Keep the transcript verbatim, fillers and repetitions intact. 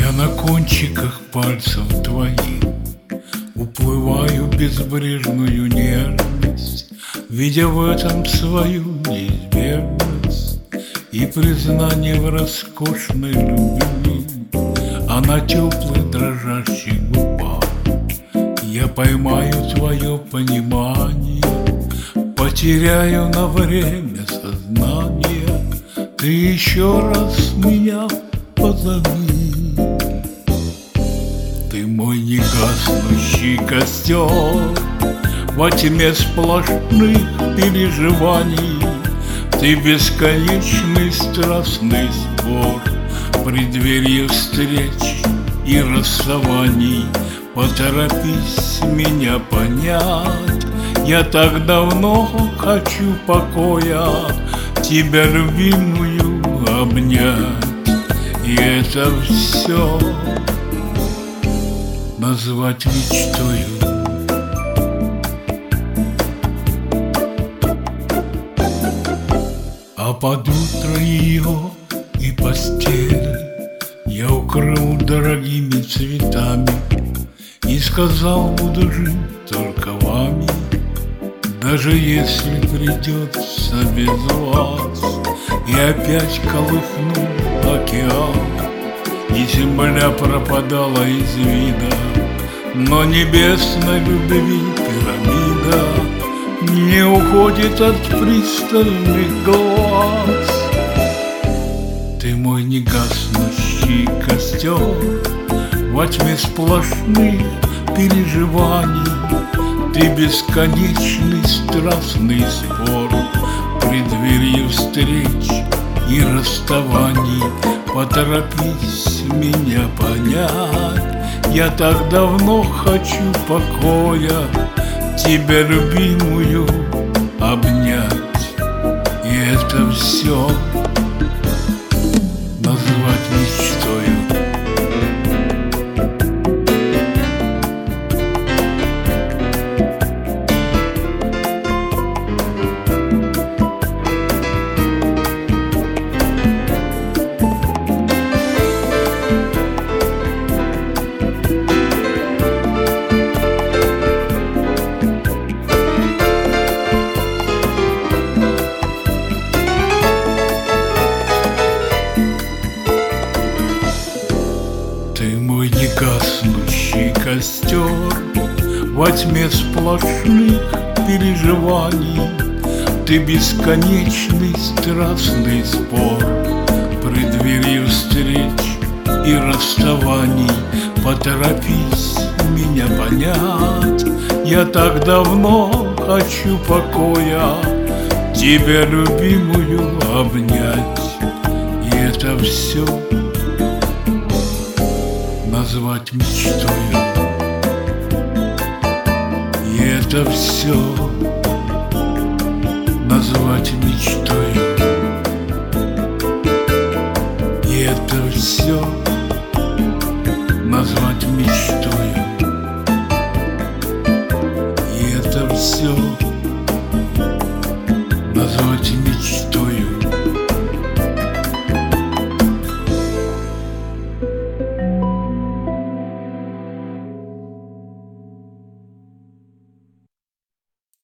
Я на кончиках пальцев твоих уплываю в безбрежную нежность, видя в этом свою неизбежность и признание в роскошной любви. А на теплых дрожащих губах я поймаю твое понимание, потеряю на время сознание. Ты еще раз меня позови. Ты мой негаснущий костер во тьме сплошных переживаний. Ты бесконечный страстный спор в преддверии встреч и расставаний. Поторопись меня понять, я так давно хочу покоя, тебя, любимую, обнять. И это все назвать мечтою. А под утро ее и постель я укрыл дорогими цветами и сказал, буду жить только вами, даже если придется без вас. И опять колыхнул океан, и земля пропадала из вида, но небесной любви пирамида не уходит от пристальных глаз. Ты мой негаснущий костер во тьме сплошных переживаний. Ты бесконечный страстный спор в преддверии встреч и расставаний. Поторопись меня понять, я так давно хочу покоя, тебя, любимую, обнять. И это все назвать мечтою. Ты мой негаснущий костер во тьме сплошных переживаний. Ты бесконечный страстный спор в преддверии встреч и расставаний. Поторопись меня понять, я так давно хочу покоя, тебя, любимую, обнять. И это все назвать мечтою. И это все назвать мечтою. И это все